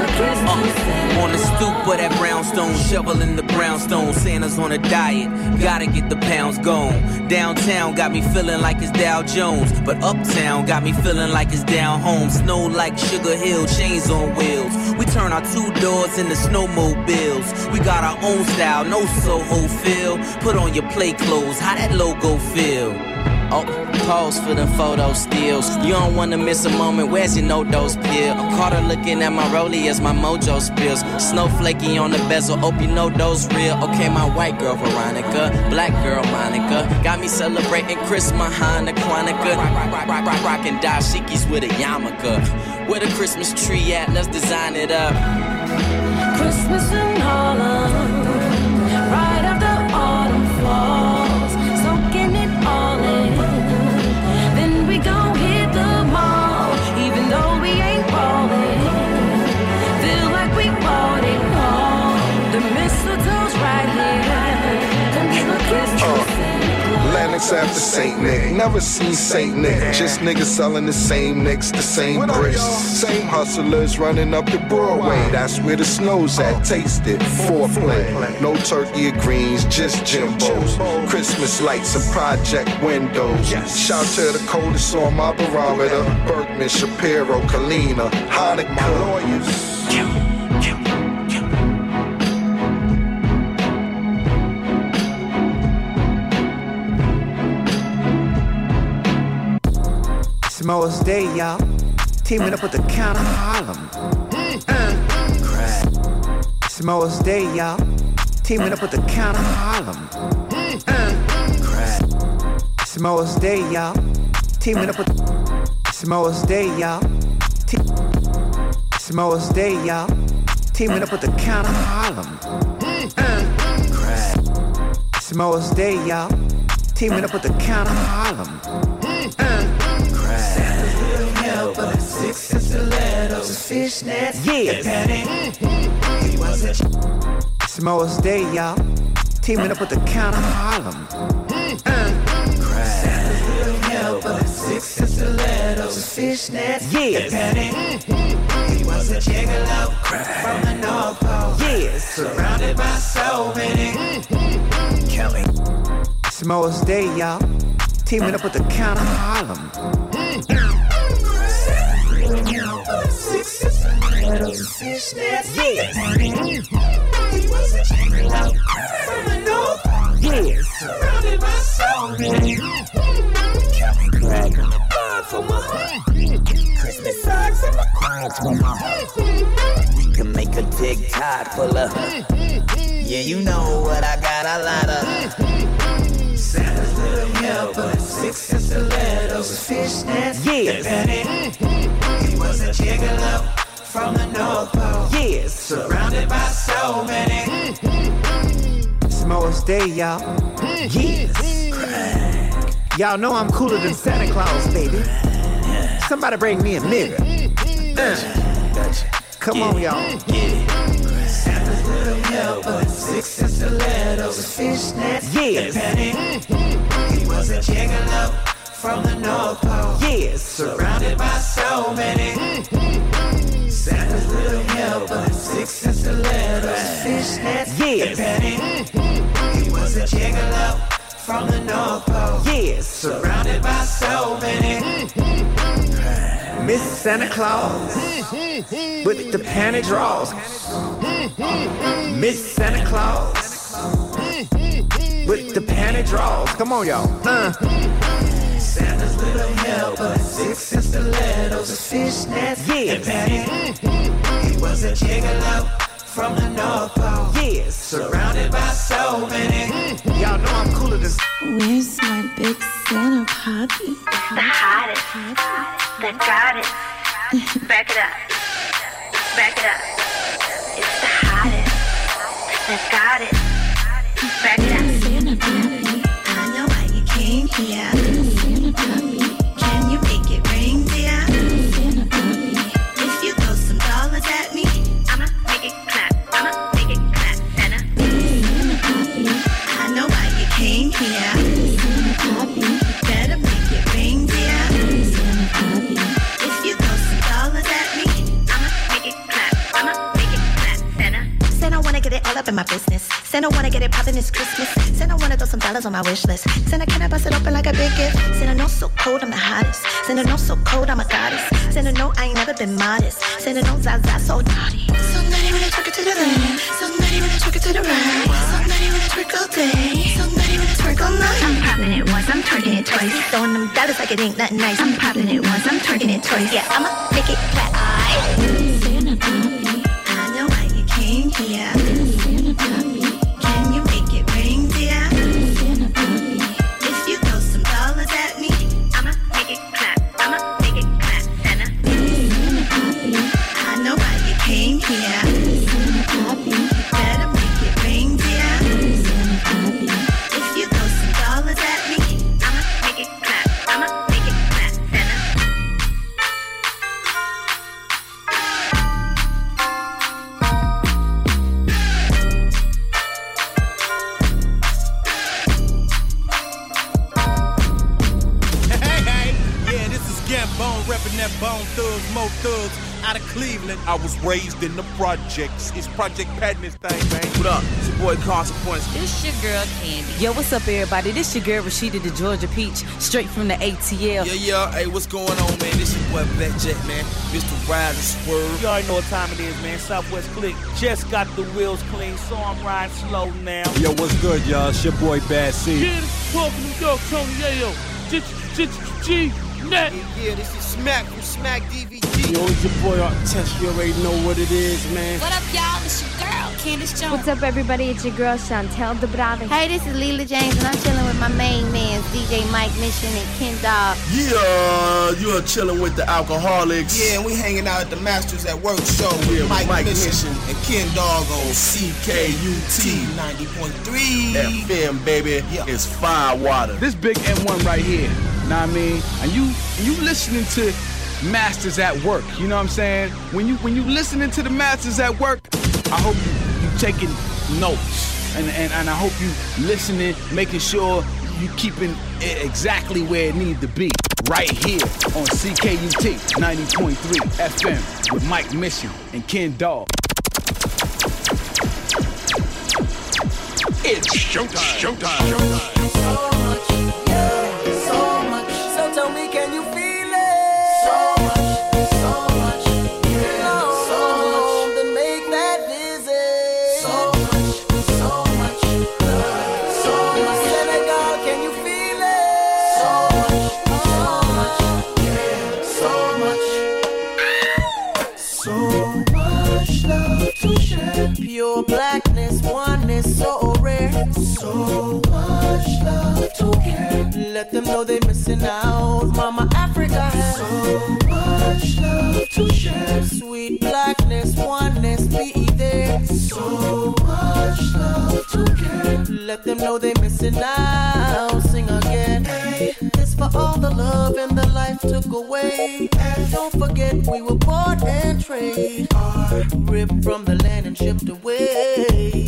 On the stoop of that brownstone, shoveling the brownstone. Santa's on a diet, gotta get the pounds gone. Downtown got me feeling like it's Dow Jones, but uptown got me feeling like it's down home. Snow like Sugar Hill, chains on wheels. We turn our 2 doors into snowmobiles. We got our own style, no Soho feel. Put on your play clothes, how that logo feel? Oh, pause for the photo stills. You don't wanna miss a moment, where's your no-dose pill? I'm caught her looking at my rollie as my mojo spills. Snowflakey on the bezel, hope you know those real. Okay, my white girl Veronica, black girl Monica. Got me celebrating Christmas, Hanukkah, Kwanzaa. Rockin' dashikis with a yarmulke. Where the Christmas tree at? Let's design it up. Christmas in Harlem, right after autumn falls, soaking it all in. Then we gon' hit the mall, even though we ain't ballin'. Feel like we bought it all. The mistletoe's right here. Come give a kiss to Santa Claus. Land parents after Saint Nick. Never seen Saint Nick. Just niggas selling the same nicks, the same bricks. Same hustlers running up the Broadway. That's where the snow's at. Taste it. Foreplay. No turkey or greens, just Jimbos. Christmas lights and project windows. Shout to the coldest on my barometer. Bergman, Shapiro, Kalina, Hanukkah. My lawyers. Samoa's Day, y'all. Teaming up with the Count of Harlem. Samoa's Day, y'all. Teaming up with the Count of Harlem. Samoa's Day, y'all. Teaming up with Samoa's Day, y'all. Samoa's Day, y'all. Teaming up with the Count of Harlem. Samoa's Day, y'all. Teaming up with the Count of Harlem. Helper, 6 stilettos, fishnets, yeah. He was a Samoa's Day, y'all. Teaming up with the Count of Harlem. Helper, 6 stilettos, fishnets, yeah. He was a gigolo from the North Pole, yeah. Surrounded by so many. Kelly. Samoa's Day, y'all. Teaming up with the Count of Harlem. 6 stilettos, fishnets, yeah. He was a gigolo from the North Pole, yeah. Surrounded by so many. Kelly Craig on the bar for my Christmas socks and my crowns for my. We can make a TikTok full of. Yeah, you know what I got a lot of. Santa's little helper, 6 stilettos, fishnets, yeah. He was a gigolo from the North Pole, yeah. Surrounded by so many. Samoa's Day, y'all. Yes. Y'all know I'm cooler than Santa Claus, baby. Somebody bring me a mirror. Come on, y'all. Santa's little helper, 6 stilettos, fishnets, yeah. He was a gigolo from the North Pole, yeah. Surrounded by so many. Santa's little helper, 6 stilettos, fishnets, yeah. He was a gigolo from the North Pole, yeah. Surrounded by so many. Miss Santa Claus with the panty draws. Miss Santa Claus with the panty draws. Come on, y'all. Santa's little helper, 6 stilettos, fishnets, yeah. He was a gigolo from the North Pole, yeah. Surrounded by so many. Y'all know I'm cooler than. Where's my big Santa Poppy? The hottest. That got it. Back it up. Back it up. It's the hottest. That got it. Back it up. Santa Poppy, I know why you came here. Santa Poppy, can you make it rain, dear? Santa Poppy, if you throw some dollars at me, I'ma make it clap. I'ma make it clap, Santa. Santa Poppy, I know why you came here. Santa Poppy, better make it rain, dear. Santa Poppy, if you throw some dollars at me, I'ma make it clap. I'ma make it clap, Santa. Santa wanna get it all up in my business. Santa wanna get it poppin' this Christmas. Santa wanna throw some dollars on my wish list. Santa, can I bust it open like a big gift? Santa, no so cold, I'm the hottest. Santa, no so cold, I'm a goddess. Santa, no, I ain't never been modest. Santa, no, Zaza, so naughty. So naughty when I twerk it to the left. So naughty when I twerk it to the right. So naughty when I twerk all day. So naughty when I twerk all night. I'm popping it once, I'm twerking it twice. Throwing them dollars like it ain't nothing nice. I'm popping it once, I'm twerking it twice. Yeah, I'ma make it clap. Santa Poppy, I know why you came here. Santa Poppy, can you make it rain, dear? Santa Poppy, if you throw some dollars at me, I'ma make it clap. I'ma make it clap, Santa. Santa Poppy, I know why you came here. Santa Poppy, better make it rain, dear. Santa Poppy, if you throw some dollars at me, I'ma make it clap. I'ma make it clap, Santa. thugs out of Cleveland. I was raised in the projects. It's Project Patness thing, man. What up? It's your boy Consequence. This your girl Candy. Yo, what's up, everybody? This your girl Rashida, the Georgia Peach, straight from the ATL. Yeah. Hey, what's going on, man? This your boy Black Jet, man. Mr. Rise and Swerve. You already know what time it is, man. Southwest Click just got the wheels clean, so I'm riding slow now. Yo, what's good, y'all? It's your boy Bad C. Yeah, this is Paul from New York, Tony Yayo. G-Net. Yeah, this is Smack from Smack DVD. Yo, it's your boy Artest. You already know what it is, man. What up, y'all? It's your girl, Candace Jones. What's up, everybody? It's your girl, Chantel Debrave. Hey, this is Leela James, and I'm chilling with my main man, DJ Mike Mission and Ken Dog. Yeah, you are chilling with the Alcoholics. Yeah, and we hanging out at the Masters at Work show with Mike Mission and Ken Dog on CKUT 90.3 FM, baby. Yeah. It's fire water. This big M1 right here, know what I mean? And you listening to Masters at Work, you know what I'm saying? When you listening to the Masters at Work, I hope you taking notes. And I hope you listening, making sure you keeping it exactly where it needs to be. Right here on CKUT 90.3 FM with Mike Mission and Ken Dog. It's showtime. So much, yeah, so much. So tell me, can you feel it? So much, yeah, so much. Then make that visit. So much, Senegal, can you feel it? So much, yeah, so much love to share. Pure blackness, oneness, so rare. So much love to care. Let them know they missing out. Mama Africa has so much love to share. Sweet blackness, oneness, be there. So much love to care. Let them know they missing out. Sing again. Hey, this for all the love and the life took away. And don't forget we were bought and trade. Ripped from the land and shipped away.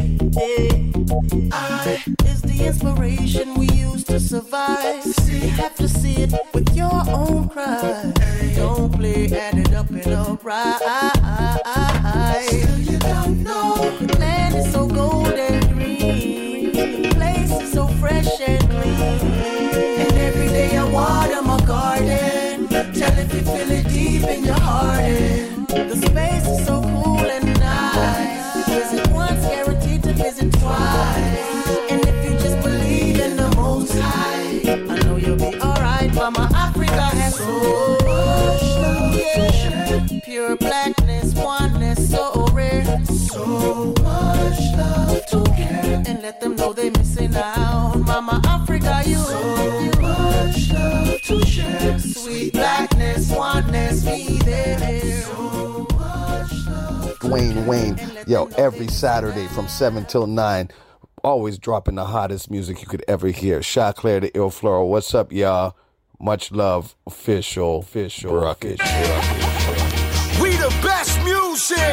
I is the inspiration we use to survive. You have to see it with your own pride. Don't play, add it up and alright. Still you don't know. The land is so gold and green. The place is so fresh and clean. And every day I water my garden. Tell if you feel it deep in your heart. The space is so cool and nice. Visit once, guaranteed to visit twice. And if you just believe in the Most High, I know you'll be alright. Mama Africa has so much love to share. Pure blackness, oneness, so rare. So much love to care. And let them know they missing out. Mama Africa, you so much love to share. Sweet blackness, oneness, be there. So much love. Dwayne Wayne, yo, every Saturday from 7 till 9, always dropping the hottest music you could ever hear. Shot Claire, the Ill Floral. What's up, y'all? Much love, official. Ruckish. We the best music.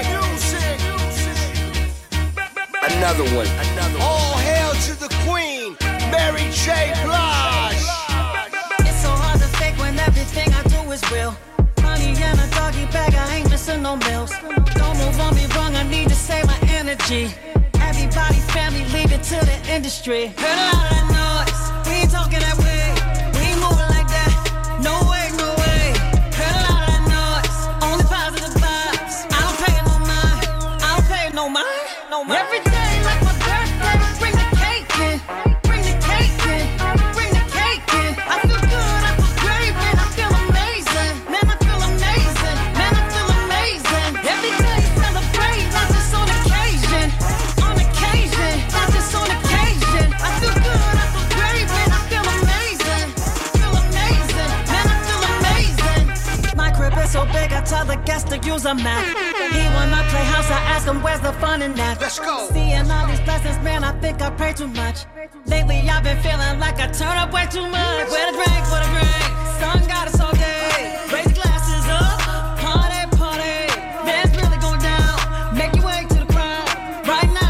Another one. All hail to the Queen, Mary J. Blige. It's so hard to fake when everything I do is real. Money in a doggy bag, I ain't missing no meals. Don't move on me wrong, I need to save my energy. Everybody's family, leave it to the industry. Heard a lot of that noise, we ain't talking that way. We ain't moving like that, no way. Heard a lot of that noise, only positive vibes. I don't pay no mind. Every day like my birthday, bring the cake in. Bring the cake in. Bring the cake in. I feel good, I feel great, man, I feel amazing. Man, I feel amazing. Every day celebrate, not just on occasion. On occasion, not just on occasion. I feel good, I feel great, man, I feel amazing. Man, I feel amazing. My crib is so big, I tell the guests to use a map. He wanna play house, I ask him where's the fun in that. Let's go. Seeing all these blessings, man, I think I pray too much. Lately I've been feeling like I turn up way too much. Where the drink, sun got us all day. Raise glasses up, party. Dance really going down. Make your way to the crowd. Right now.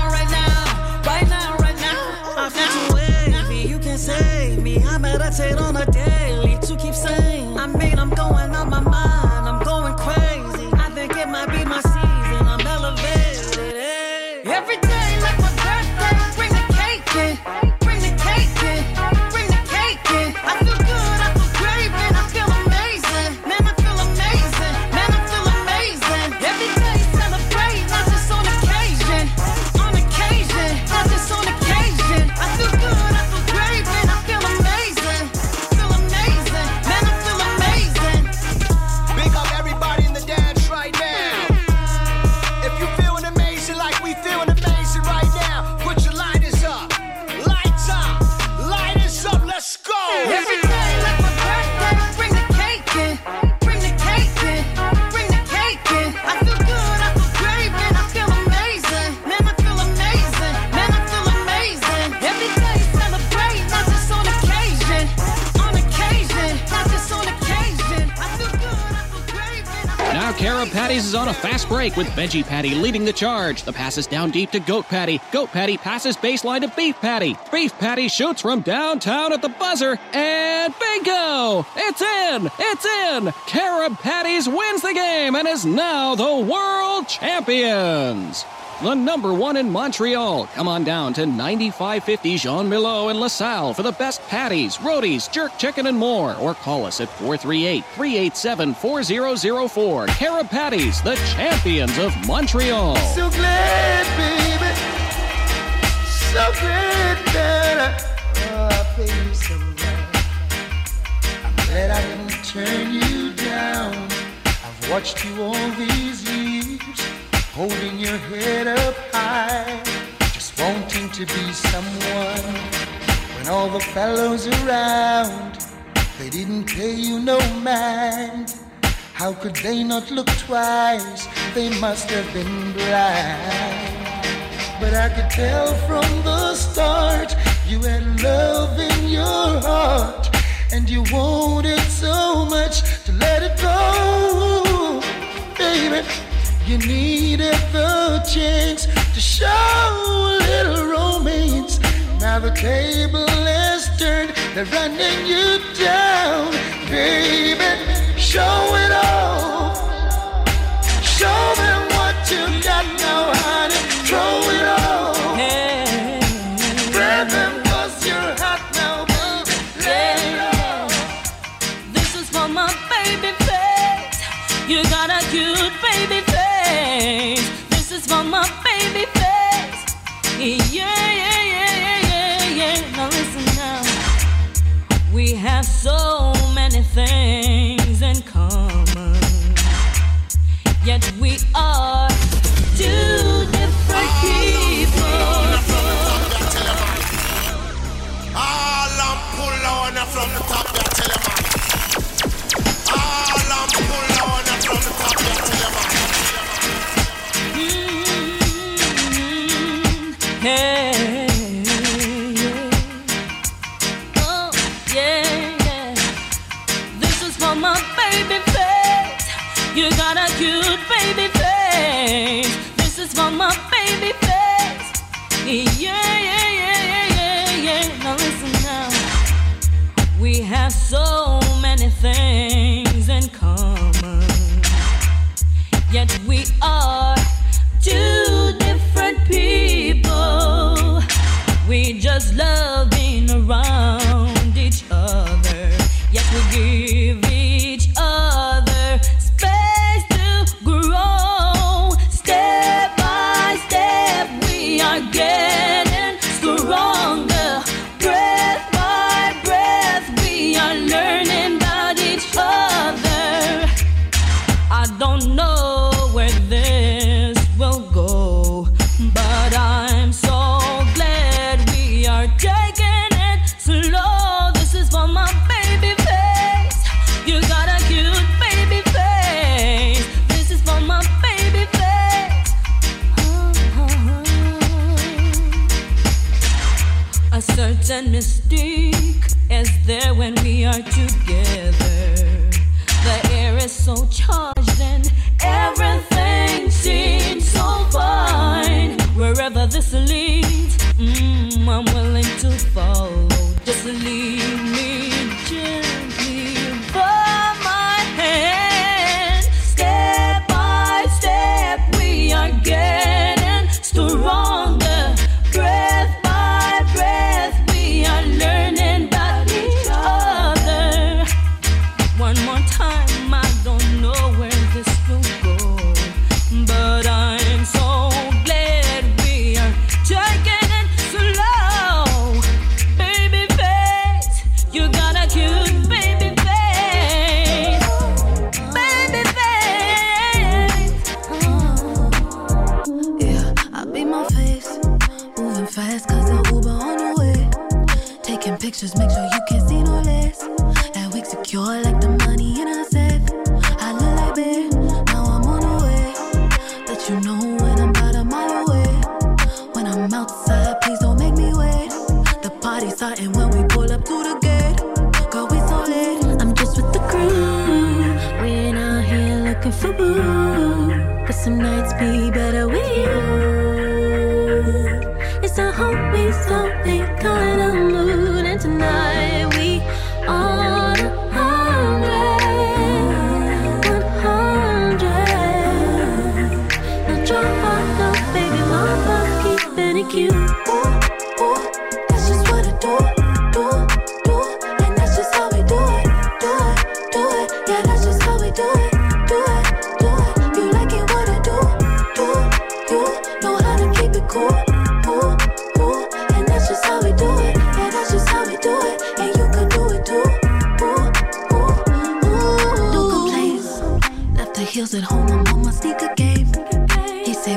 I'm feeling wavy, you can save me. I meditate on a daily to keep sane. I mean, I'm going on my mind, I'm going crazy. my season, I'm elevated. Hey. Every day like my birthday, bring the cake in, bring the cake in, bring the cake in. I feel good, I feel great, man, I feel amazing. Man, I feel amazing, man, I feel amazing. Every day celebrate, not just on occasion, not just on occasion. I feel good, I feel great, man, I feel amazing, man, I feel amazing. Big up everybody in the dance right now. If you feeling amazing like we feeling amazing right now, put your lighters up. Lights up. Lighters up. Let's go. Every day like my birthday, bring the cake in, bring the cake in, bring the cake in. I feel good, I feel great, man, I feel amazing, man, I feel amazing, man, I feel amazing. Every day celebrate, not just on occasion, not just on occasion. I feel good, I feel great, man. Now Carib Patties is on a fast break with Veggie Patty leading the charge. The pass is down deep to Goat Patty. Goat Patty passes baseline to Beef Patty. Beef Patty shoots from downtown at the buzzer, and bingo! It's in! It's in! Carib Patties wins the game and is now the world champions! The number one in Montreal. Come on down to 9550 Jean Milo in LaSalle for the best patties, rotis, jerk chicken, and more. Or call us at 438-387-4004. Carib Patties, the champions of Montreal. So glad, baby. So glad that baby, so glad. I'm glad I didn't turn you down. I've watched you all these years, holding your head up high, just wanting to be someone. When all the fellows around, they didn't pay you no mind. How could they not look twice? They must have been blind. But I could tell from the start, you had love in your heart, and you wanted so much to let it go, baby. You needed the chance to show a little romance. Now the table has turned, they're running you down. Baby, show it all. Show them what you got now, honey. Throw it all. Grab them 'cause you're hot now, baby. Let it all. This is for my baby face. You got a cute baby face. This is for my baby face. Yeah, yeah, yeah, yeah, yeah, yeah. Now listen now. We have so many things in common, yet we are two different people. All I'm pull on from the top, yeah, tell you man. All I'm pull on from the top, yeah, tell you man. Hey, yeah. Oh, yeah, yeah. This is for my baby face. You got a cute baby face. This is for my baby face. Yeah, yeah, yeah, yeah, yeah, yeah. Now listen now. We have so many things in common, yet we are two different people. We just love being around each other, yet we give each other space to grow. Step by step, we are getting stronger. Breath by breath, we are learning about each other. I don't know where this will go, but I'm so glad we are taking it slow. This is for my baby face. You got a cute baby face. This is for my baby face. A certain mystique is there when we are together. The air is so charged and everything seems so fine. Wherever this leads, I'm willing to follow. Just lead me gently by my hand. Step by step, pictures, make sure you can see no less. That wig secure like the money in a safe. I look like babe, now I'm on the way. Let you know when I'm about a mile away. When I'm outside, please don't make me wait. The party's starting when we pull up to the gate. Girl, we so late. I'm just with the crew. We ain't out here looking for boo. But some nights be better with you. It's a homie, something kind of mood. And tonight we on 100. Now drop off, no baby, mama, keeping it cute.